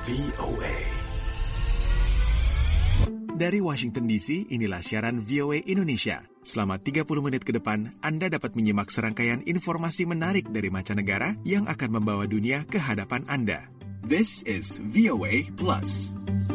VOA. Dari Washington DC, inilah siaran VOA Indonesia. Selama 30 menit ke depan, Anda dapat menyimak serangkaian informasi menarik dari mancanegara yang akan membawa dunia ke hadapan Anda. This is VOA Plus.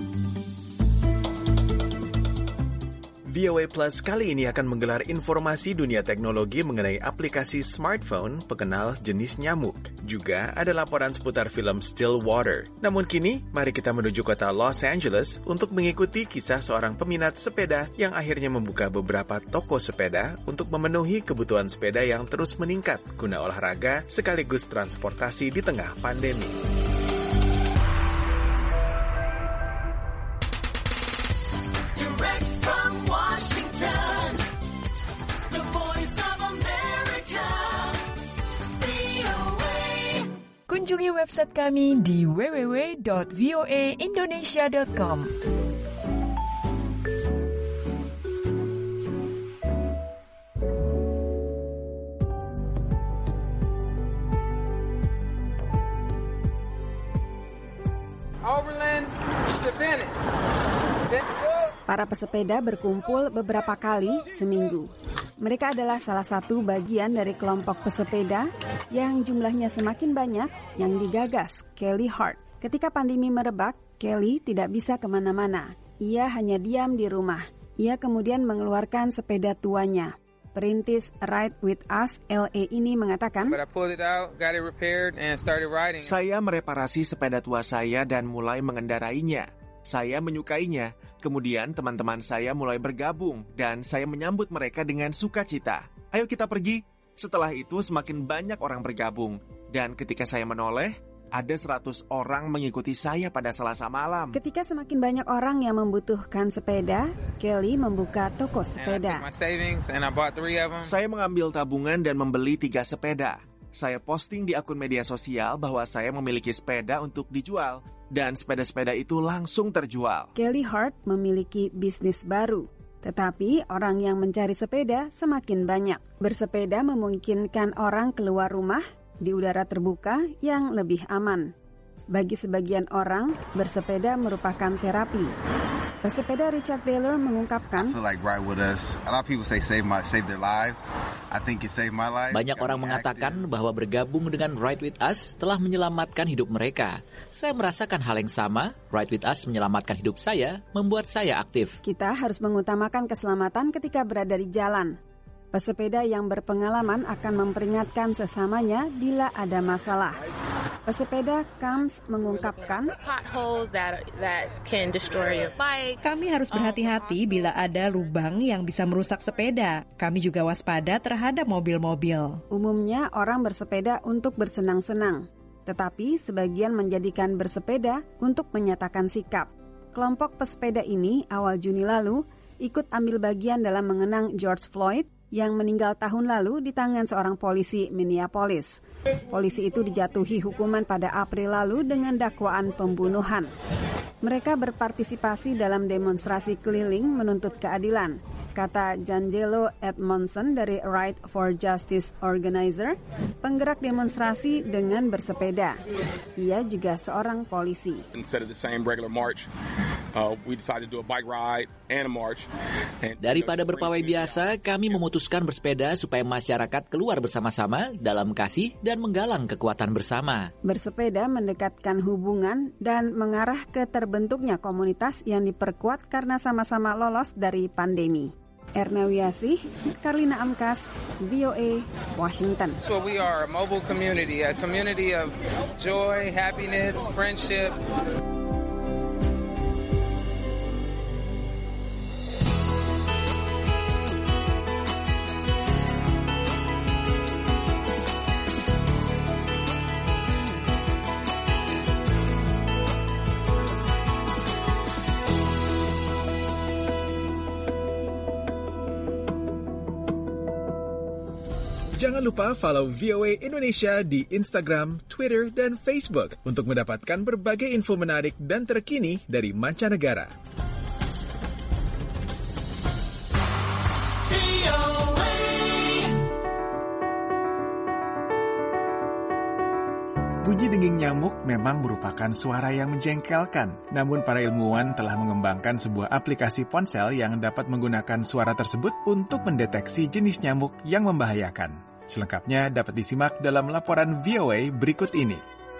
VOA Plus kali ini akan menggelar informasi dunia teknologi mengenai aplikasi smartphone pengenal jenis nyamuk. Juga ada laporan seputar film Stillwater. Namun kini, mari kita menuju kota Los Angeles untuk mengikuti kisah seorang peminat sepeda yang akhirnya membuka beberapa toko sepeda untuk memenuhi kebutuhan sepeda yang terus meningkat guna olahraga sekaligus transportasi di tengah pandemi. Kunjungi website kami di www.voaindonesia.com. Para pesepeda berkumpul beberapa kali seminggu. Mereka adalah salah satu bagian dari kelompok pesepeda yang jumlahnya semakin banyak yang digagas Kelly Hart. Ketika pandemi merebak, Kelly tidak bisa kemana-mana. Ia hanya diam di rumah. Ia kemudian mengeluarkan sepeda tuanya. Perintis Ride With Us LA ini mengatakan, saya mereparasi sepeda tua saya dan mulai mengendarainya. Saya menyukainya. Kemudian teman-teman saya mulai bergabung dan saya menyambut mereka dengan sukacita. Ayo kita pergi. Setelah itu semakin banyak orang bergabung. Dan ketika saya menoleh, ada 100 orang mengikuti saya pada Selasa malam. Ketika semakin banyak orang yang membutuhkan sepeda, Kelly membuka toko sepeda. Saya mengambil tabungan dan membeli 3 sepeda. Saya posting di akun media sosial bahwa saya memiliki sepeda untuk dijual. Dan sepeda-sepeda itu langsung terjual. Kelly Hart memiliki bisnis baru. Tetapi orang yang mencari sepeda semakin banyak. Bersepeda memungkinkan orang keluar rumah di udara terbuka yang lebih aman. Bagi sebagian orang, bersepeda merupakan terapi. Pesepeda Richard Baylor mengungkapkan, banyak orang mengatakan bahwa bergabung dengan Ride With Us telah menyelamatkan hidup mereka. Saya merasakan hal yang sama. Ride With Us menyelamatkan hidup saya, membuat saya aktif. Kita harus mengutamakan keselamatan ketika berada di jalan. Pesepeda yang berpengalaman akan memperingatkan sesamanya bila ada masalah. Pesepeda Kams mengungkapkan, kami harus berhati-hati bila ada lubang yang bisa merusak sepeda. Kami juga waspada terhadap mobil-mobil. Umumnya orang bersepeda untuk bersenang-senang, tetapi sebagian menjadikan bersepeda untuk menyatakan sikap. Kelompok pesepeda ini awal Juni lalu ikut ambil bagian dalam mengenang George Floyd yang meninggal tahun lalu di tangan seorang polisi Minneapolis. Polisi itu dijatuhi hukuman pada April lalu dengan dakwaan pembunuhan. Mereka berpartisipasi dalam demonstrasi keliling menuntut keadilan, kata Janjelo Edmondson dari Right for Justice Organizer, penggerak demonstrasi dengan bersepeda. Ia juga seorang polisi. Daripada berpawai biasa, kami memutuskan bersepeda supaya masyarakat keluar bersama-sama dalam kasih dan menggalang kekuatan bersama. Bersepeda mendekatkan hubungan dan mengarah ke terbentuknya komunitas yang diperkuat karena sama-sama lolos dari pandemi. Erna Wiasih, Karlina Amkas, VOA, Washington. So we are a mobile community, a community of joy, happiness, friendship. Jangan lupa follow VOA Indonesia di Instagram, Twitter, dan Facebook untuk mendapatkan berbagai info menarik dan terkini dari mancanegara. Bunyi denging nyamuk memang merupakan suara yang menjengkelkan. Namun para ilmuwan telah mengembangkan sebuah aplikasi ponsel yang dapat menggunakan suara tersebut untuk mendeteksi jenis nyamuk yang membahayakan. Selengkapnya dapat disimak dalam laporan VOA berikut ini.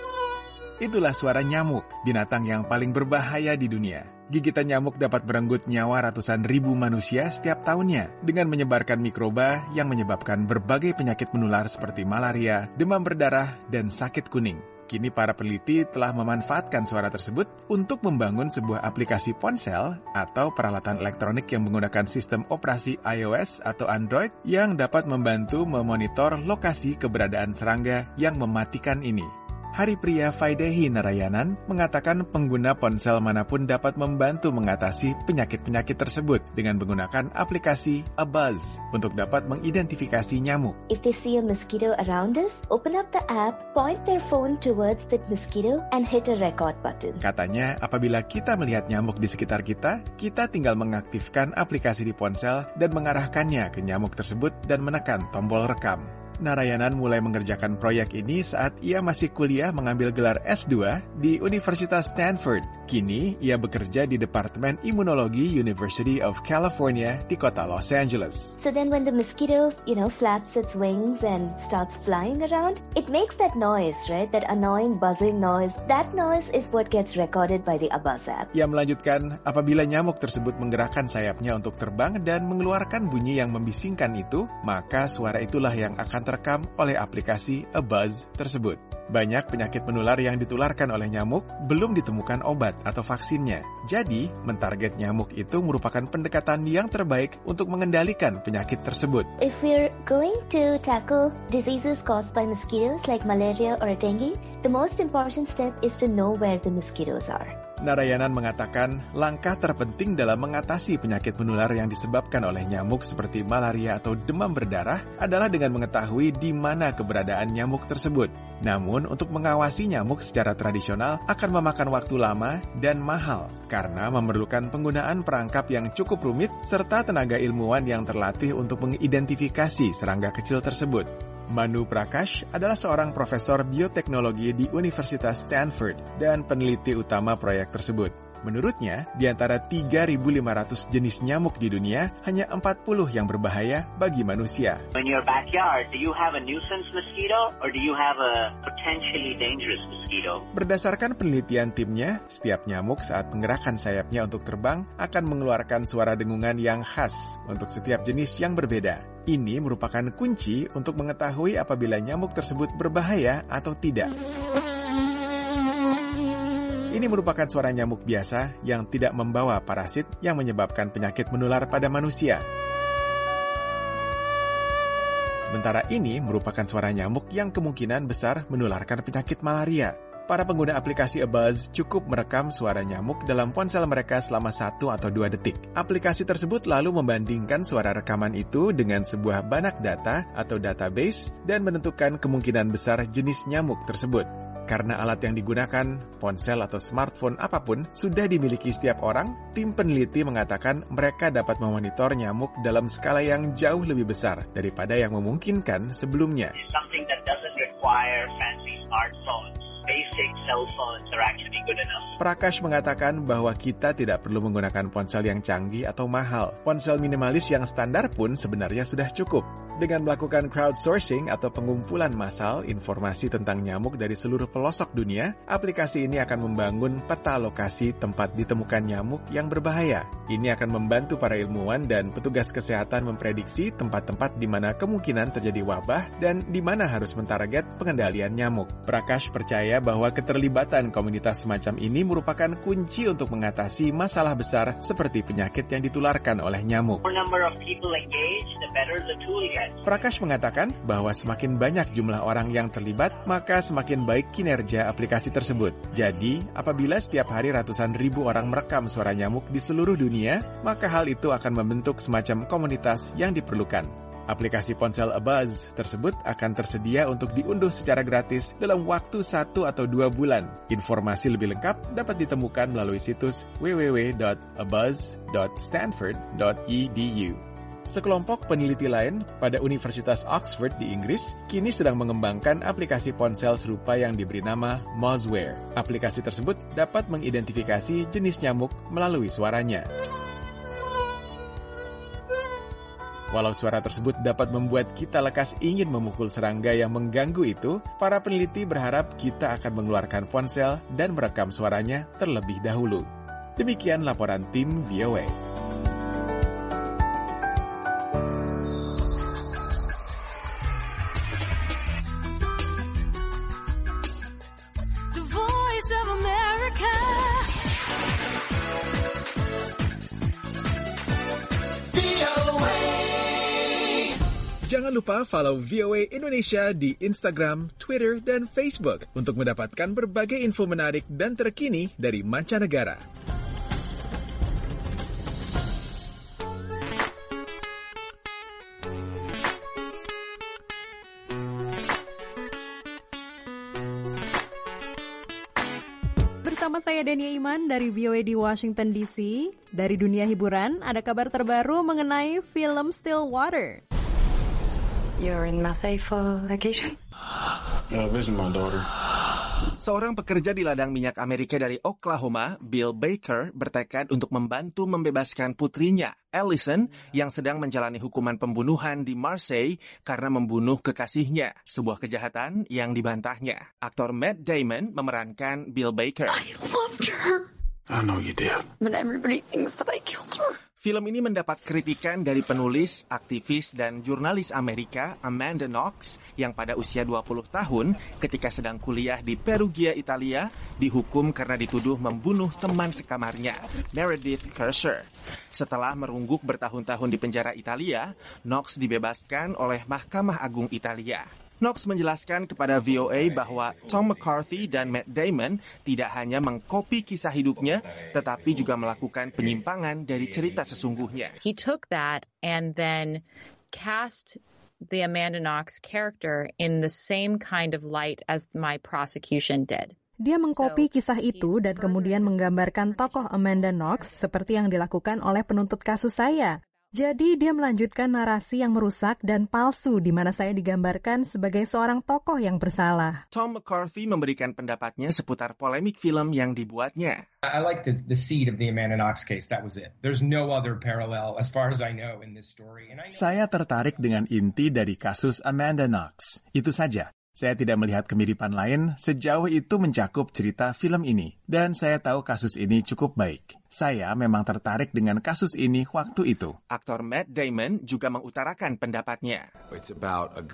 Itulah suara nyamuk, binatang yang paling berbahaya di dunia. Gigitan nyamuk dapat merenggut nyawa ratusan ribu manusia setiap tahunnya dengan menyebarkan mikroba yang menyebabkan berbagai penyakit menular seperti malaria, demam berdarah, dan sakit kuning. Kini para peneliti telah memanfaatkan suara tersebut untuk membangun sebuah aplikasi ponsel atau peralatan elektronik yang menggunakan sistem operasi iOS atau Android yang dapat membantu memonitor lokasi keberadaan serangga yang mematikan ini. Hari Pria Faidehi Narayanan mengatakan pengguna ponsel manapun dapat membantu mengatasi penyakit-penyakit tersebut dengan menggunakan aplikasi A Buzz untuk dapat mengidentifikasi nyamuk. If they see a mosquito around us, open up the app, point their phone towards that mosquito and hit a record button. Katanya, apabila kita melihat nyamuk di sekitar kita, kita tinggal mengaktifkan aplikasi di ponsel dan mengarahkannya ke nyamuk tersebut dan menekan tombol rekam. Narayanan mulai mengerjakan proyek ini saat ia masih kuliah mengambil gelar S2 di Universitas Stanford. Kini, ia bekerja di Departemen Imunologi University of California di kota Los Angeles. So then when the mosquito, flaps its wings and starts flying around, it makes that noise, right? That annoying buzzing noise. That noise is what gets recorded by the A Buzz app. Ia melanjutkan, apabila nyamuk tersebut menggerakkan sayapnya untuk terbang dan mengeluarkan bunyi yang membisingkan itu, maka suara itulah yang akan terekam oleh aplikasi A Buzz tersebut. Banyak penyakit menular yang ditularkan oleh nyamuk belum ditemukan obat atau vaksinnya. Jadi, mentarget nyamuk itu merupakan pendekatan yang terbaik untuk mengendalikan penyakit tersebut. If we're going to tackle diseases caused by mosquitoes like malaria or dengue, the most important step is to know where the mosquitoes are. Narayanan mengatakan langkah terpenting dalam mengatasi penyakit menular yang disebabkan oleh nyamuk seperti malaria atau demam berdarah adalah dengan mengetahui di mana keberadaan nyamuk tersebut. Namun, untuk mengawasi nyamuk secara tradisional akan memakan waktu lama dan mahal karena memerlukan penggunaan perangkap yang cukup rumit serta tenaga ilmuwan yang terlatih untuk mengidentifikasi serangga kecil tersebut. Manu Prakash adalah seorang profesor bioteknologi di Universitas Stanford dan peneliti utama proyek tersebut. Menurutnya, di antara 3.500 jenis nyamuk di dunia, hanya 40 yang berbahaya bagi manusia. In your backyard, do you have a nuisance mosquito or do you have a potentially dangerous mosquito? Berdasarkan penelitian timnya, setiap nyamuk saat menggerakkan sayapnya untuk terbang akan mengeluarkan suara dengungan yang khas untuk setiap jenis yang berbeda. Ini merupakan kunci untuk mengetahui apabila nyamuk tersebut berbahaya atau tidak. Ini merupakan suara nyamuk biasa yang tidak membawa parasit yang menyebabkan penyakit menular pada manusia. Sementara ini merupakan suara nyamuk yang kemungkinan besar menularkan penyakit malaria. Para pengguna aplikasi A Buzz cukup merekam suara nyamuk dalam ponsel mereka selama 1 atau 2 detik. Aplikasi tersebut lalu membandingkan suara rekaman itu dengan sebuah banak data atau database dan menentukan kemungkinan besar jenis nyamuk tersebut. Karena alat yang digunakan, ponsel atau smartphone apapun, sudah dimiliki setiap orang, tim peneliti mengatakan mereka dapat memonitor nyamuk dalam skala yang jauh lebih besar daripada yang memungkinkan sebelumnya. Something that doesn't require fancy smartphones. Basic cell phones are actually good enough. Prakash mengatakan bahwa kita tidak perlu menggunakan ponsel yang canggih atau mahal. Ponsel minimalis yang standar pun sebenarnya sudah cukup. Dengan melakukan crowdsourcing atau pengumpulan massal informasi tentang nyamuk dari seluruh pelosok dunia, aplikasi ini akan membangun peta lokasi tempat ditemukan nyamuk yang berbahaya. Ini akan membantu para ilmuwan dan petugas kesehatan memprediksi tempat-tempat di mana kemungkinan terjadi wabah dan di mana harus mentarget pengendalian nyamuk. Prakash percaya bahwa keterlibatan komunitas semacam ini merupakan kunci untuk mengatasi masalah besar seperti penyakit yang ditularkan oleh nyamuk. The more number of people engaged, the better the tool gets. Prakash mengatakan bahwa semakin banyak jumlah orang yang terlibat, maka semakin baik kinerja aplikasi tersebut. Jadi, apabila setiap hari ratusan ribu orang merekam suara nyamuk di seluruh dunia, maka hal itu akan membentuk semacam komunitas yang diperlukan. Aplikasi ponsel A Buzz tersebut akan tersedia untuk diunduh secara gratis dalam waktu 1 atau 2 bulan. Informasi lebih lengkap dapat ditemukan melalui situs www.abuzz.stanford.edu. Sekelompok peneliti lain pada Universitas Oxford di Inggris kini sedang mengembangkan aplikasi ponsel serupa yang diberi nama Mozware. Aplikasi tersebut dapat mengidentifikasi jenis nyamuk melalui suaranya. Walau suara tersebut dapat membuat kita lekas ingin memukul serangga yang mengganggu itu, para peneliti berharap kita akan mengeluarkan ponsel dan merekam suaranya terlebih dahulu. Demikian laporan tim VOA. Jangan lupa follow VOA Indonesia di Instagram, Twitter, dan Facebook untuk mendapatkan berbagai info menarik dan terkini dari mancanegara. Bersama saya Dania Iman dari VOA di Washington DC. Dari dunia hiburan, ada kabar terbaru mengenai film Stillwater. You're in Marseille for vacation? Visit my daughter. Seorang pekerja di ladang minyak Amerika dari Oklahoma, Bill Baker, bertekad untuk membantu membebaskan putrinya, Allison, yang sedang menjalani hukuman pembunuhan di Marseille karena membunuh kekasihnya, sebuah kejahatan yang dibantahnya. Aktor Matt Damon memerankan Bill Baker. I loved her. I know you did. But everybody thinks that I killed her. Film ini mendapat kritikan dari penulis, aktivis, dan jurnalis Amerika Amanda Knox yang pada usia 20 tahun ketika sedang kuliah di Perugia, Italia, dihukum karena dituduh membunuh teman sekamarnya, Meredith Kercher. Setelah merungguk bertahun-tahun di penjara Italia, Knox dibebaskan oleh Mahkamah Agung Italia. Knox menjelaskan kepada VOA bahwa Tom McCarthy dan Matt Damon tidak hanya mengkopi kisah hidupnya, tetapi juga melakukan penyimpangan dari cerita sesungguhnya. He took that and then cast the Amanda Knox character in the same kind of light as my prosecution did. Dia mengkopi kisah itu dan kemudian menggambarkan tokoh Amanda Knox seperti yang dilakukan oleh penuntut kasus saya. Jadi dia melanjutkan narasi yang merusak dan palsu di mana saya digambarkan sebagai seorang tokoh yang bersalah. Tom McCarthy memberikan pendapatnya seputar polemik film yang dibuatnya. I like the seed of the Amanda Knox case. That was it. There's no other parallel as far as I know in this story. Saya tertarik dengan inti dari kasus Amanda Knox. Itu saja. Saya tidak melihat kemiripan lain sejauh itu mencakup cerita film ini. Dan saya tahu kasus ini cukup baik. Saya memang tertarik dengan kasus ini waktu itu. Aktor Matt Damon juga mengutarakan pendapatnya. It's about a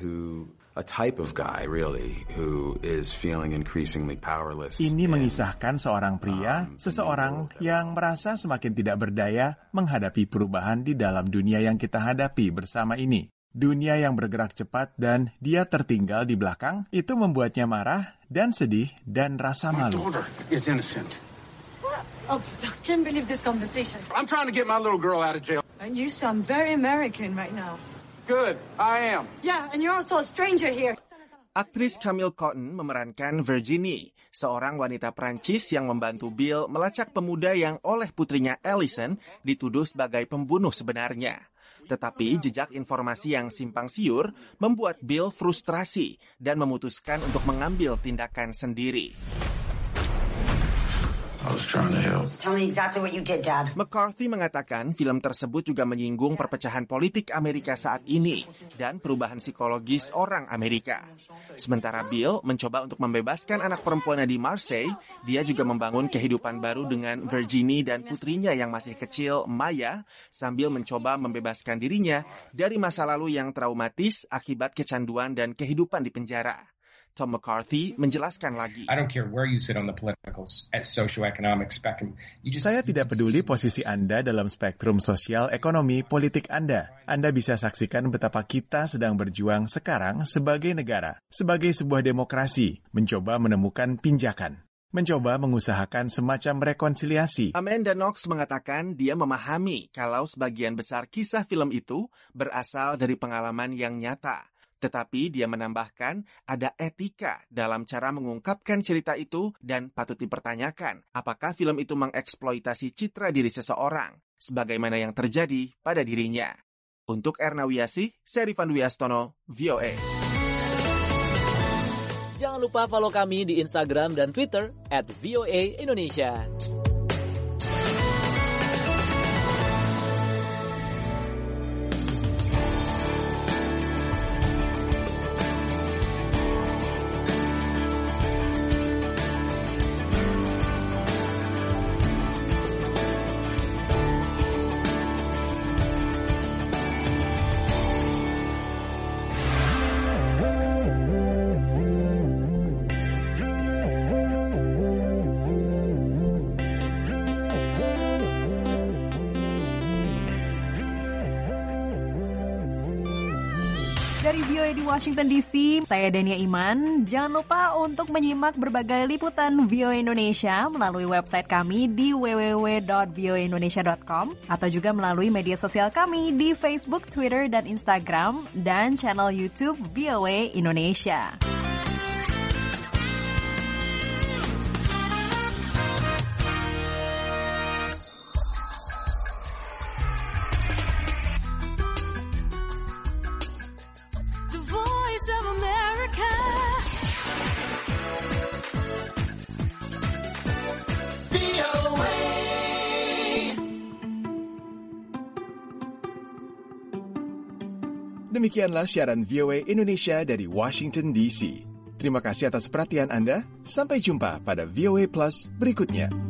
type of guy really who is feeling increasingly powerless. Ini mengisahkan seorang pria, seseorang yang merasa semakin tidak berdaya menghadapi perubahan di dalam dunia yang kita hadapi bersama ini. Dunia yang bergerak cepat dan dia tertinggal di belakang, itu membuatnya marah dan sedih dan rasa malu. My daughter is innocent. Oh, I can't believe this conversation. I'm trying to get my little girl out of jail. And you sound very American right now. Good, I am. Yeah, and you're also a stranger here. Aktris Camille Cotton memerankan Virginie, seorang wanita Prancis yang membantu Bill melacak pemuda yang oleh putrinya Allison dituduh sebagai pembunuh sebenarnya. Tetapi jejak informasi yang simpang siur membuat Bill frustrasi dan memutuskan untuk mengambil tindakan sendiri. I was trying to help. Tell me exactly what you did, Dad. McCarthy mengatakan film tersebut juga menyinggung perpecahan politik Amerika saat ini dan perubahan psikologis orang Amerika. Sementara Bill mencoba untuk membebaskan anak perempuannya di Marseille, dia juga membangun kehidupan baru dengan Virginie dan putrinya yang masih kecil, Maya, sambil mencoba membebaskan dirinya dari masa lalu yang traumatis akibat kecanduan dan kehidupan di penjara. Tom McCarthy menjelaskan lagi. I don't care where you sit on the political socio-economic spectrum. Saya tidak peduli posisi Anda dalam spektrum sosial, ekonomi, politik Anda. Anda bisa saksikan betapa kita sedang berjuang sekarang sebagai negara, sebagai sebuah demokrasi, mencoba menemukan pinjakan. Mencoba mengusahakan semacam rekonsiliasi. Amanda Knox mengatakan dia memahami kalau sebagian besar kisah film itu berasal dari pengalaman yang nyata. Tetapi dia menambahkan ada etika dalam cara mengungkapkan cerita itu dan patut dipertanyakan apakah film itu mengeksploitasi citra diri seseorang, sebagaimana yang terjadi pada dirinya. Untuk Erna Wiyasi, saya Rifan Wiastono, VOA. Jangan lupa follow kami di Instagram dan Twitter @VOA Indonesia. Dari VOA di Washington DC, saya Dania Iman. Jangan lupa untuk menyimak berbagai liputan VOA Indonesia melalui website kami di www.voaindonesia.com atau juga melalui media sosial kami di Facebook, Twitter, dan Instagram, dan channel YouTube VOA Indonesia. Demikianlah siaran VOA Indonesia dari Washington DC. Terima kasih atas perhatian Anda. Sampai jumpa pada VOA Plus berikutnya.